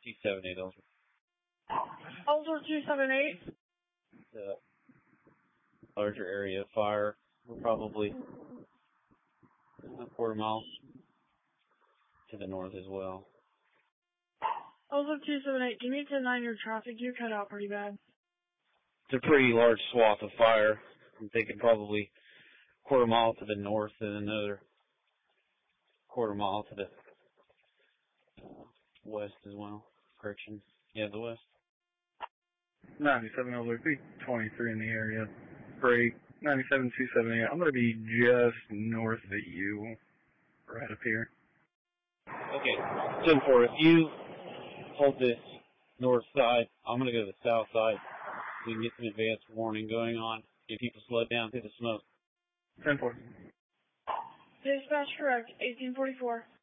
278, Ellsworth. Ellsworth 278. The larger area of fire. We're probably a quarter mile to the north as well. Ellsworth 278, can you 10-9 your traffic? You cut out pretty bad. It's a pretty large swath of fire. I'm thinking probably a quarter mile to the north and another quarter mile to the west as well. Correction. Yeah, the west. 97 Ellsworth, 23 in the area. Break. 97 278. I'm going to be just north of you. Right up here. Okay. 10-4, if you hold this north side, I'm going to go to the south side. We can get some advance warning going on. Get people slowed down through the smoke. 10-4. Dispatch correct, 1844.